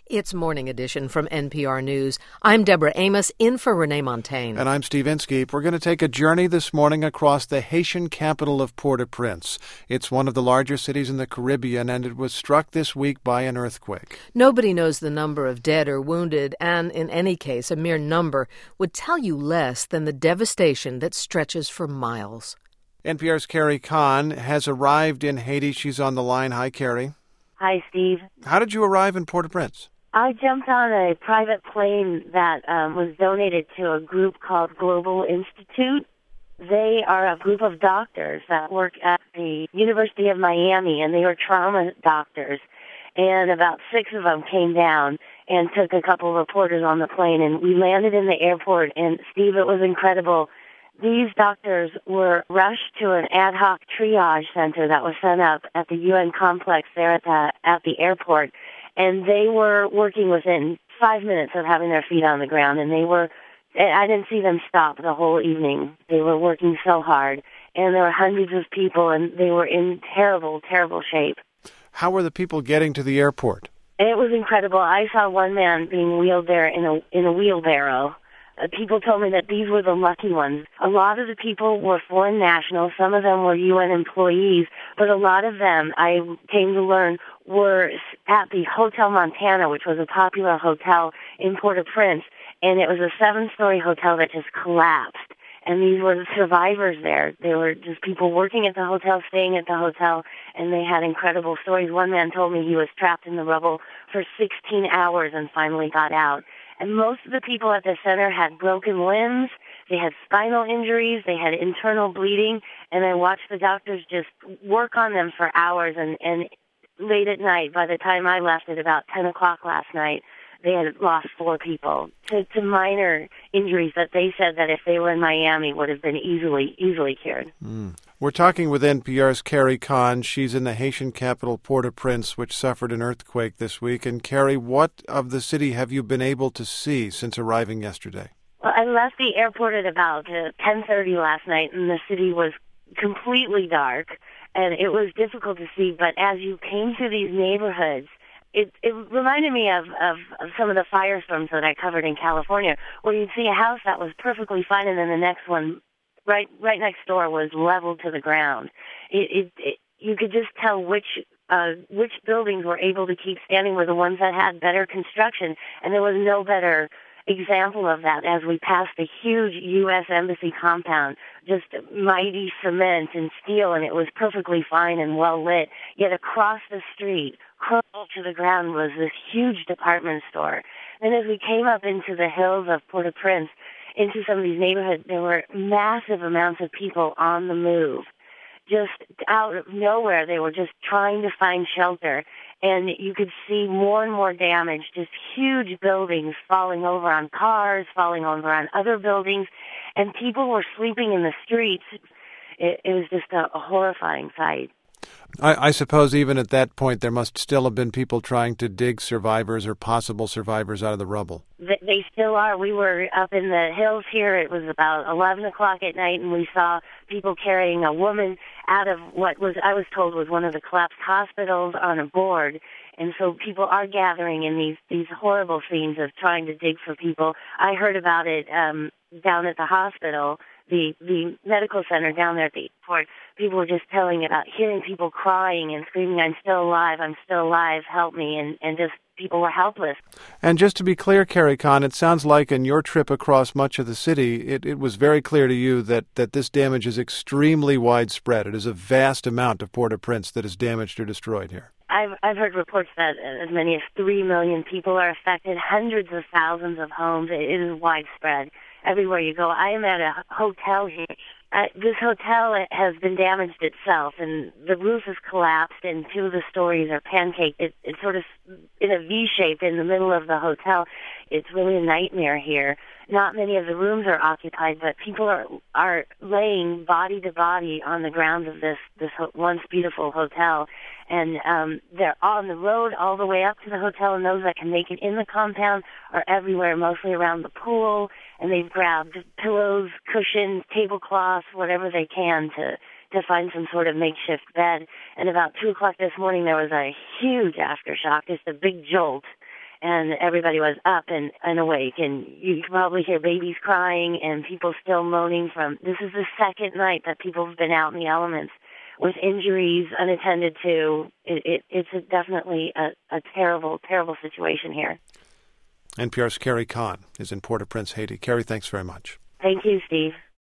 It's Morning Edition from NPR News. I'm Deborah Amos, in for Renee Montagne. And I'm Steve Inskeep. We're going to take a journey this morning across the Haitian capital of Port-au-Prince. It's one of the larger cities in the Caribbean, and it was struck this week by an earthquake. Nobody knows the number of dead or wounded, and in any case, a mere number would tell you less than the devastation that stretches for miles. NPR's Carrie Kahn has arrived in Haiti. She's on the line. Hi, Carrie. Hi, Steve. How did you arrive in Port-au-Prince? I jumped on a private plane that was donated to a group called Global Institute. They are a group of doctors that work at the University of Miami, and they were trauma doctors. And about 6 of them came down and took a couple of reporters on the plane, and we landed in the airport. And, Steve, it was incredible. These doctors were rushed to an ad hoc triage center that was set up at the UN complex there at the airport. And they were working within 5 minutes of having their feet on the ground, and I didn't see them stop the whole evening. They were working so hard, and there were hundreds of people, and they were in terrible, terrible shape. How were the people getting to the airport? It was incredible. I saw one man being wheeled there in a wheelbarrow. People told me that these were the lucky ones. A lot of the people were foreign nationals. Some of them were UN employees, but a lot of them, I came to learn, were at the Hotel Montana, which was a popular hotel in Port-au-Prince, and it was a 7-story hotel that just collapsed. And these were the survivors there. They were just people working at the hotel, staying at the hotel, and they had incredible stories. One man told me he was trapped in the rubble for 16 hours and finally got out. And most of the people at the center had broken limbs, they had spinal injuries, they had internal bleeding, and I watched the doctors just work on them for hours. And late at night, by the time I left at about 10 o'clock last night, they had lost 4 people to minor injuries that they said that if they were in Miami would have been easily cured. We're talking with NPR's Carrie Kahn. She's in the Haitian capital, Port-au-Prince, which suffered an earthquake this week. And Carrie, what of the city have you been able to see since arriving yesterday? Well, I left the airport at about 10:30 last night, and the city was completely dark, and it was difficult to see. But as you came through these neighborhoods, it reminded me of some of the firestorms that I covered in California, where you'd see a house that was perfectly fine, and then the next one right next door was leveled to the ground. You could just tell which buildings were able to keep standing were the ones that had better construction, and there was no better example of that as we passed a huge U.S. Embassy compound, just mighty cement and steel, and it was perfectly fine and well lit. Yet across the street, crumpled to the ground, was this huge department store. And as we came up into the hills of Port-au-Prince, into some of these neighborhoods, there were massive amounts of people on the move. Just out of nowhere, they were just trying to find shelter. And you could see more and more damage, just huge buildings falling over on cars, falling over on other buildings, and people were sleeping in the streets. It was just a horrifying sight. I suppose even at that point there must still have been people trying to dig survivors or possible survivors out of the rubble. They still are. We were up in the hills here. It was about 11 o'clock at night, and we saw people carrying a woman out of what I was told was one of the collapsed hospitals on a board. And so people are gathering in these horrible scenes of trying to dig for people. I heard about it down at the hospital, the medical center down there at the airport. People were just telling about hearing people crying and screaming, I'm still alive, help me, and just people were helpless. And just to be clear, Carrie Kahn, it sounds like in your trip across much of the city, it was very clear to you that this damage is extremely widespread. It is a vast amount of Port-au-Prince that is damaged or destroyed here. I've heard reports that as many as 3 million people are affected, hundreds of thousands of homes. It is widespread everywhere you go. I am at a hotel here. This hotel has been damaged itself, and the roof has collapsed, and 2 of the stories are pancaked. It's sort of in a V shape in the middle of the hotel. It's really a nightmare here. Not many of the rooms are occupied, but people are laying body to body on the grounds of this once beautiful hotel. And they're on the road all the way up to the hotel, and those that can make it in the compound are everywhere, mostly around the pool. And they've grabbed pillows, cushions, tablecloths, whatever they can to find some sort of makeshift bed. And about 2 o'clock this morning, there was a huge aftershock, just a big jolt. and everybody was up and awake, and you can probably hear babies crying and people still moaning from, this is the second night that people have been out in the elements with injuries unattended to. It's definitely a terrible, terrible situation here. NPR's Carrie Kahn is in Port-au-Prince, Haiti. Carrie, thanks very much. Thank you, Steve.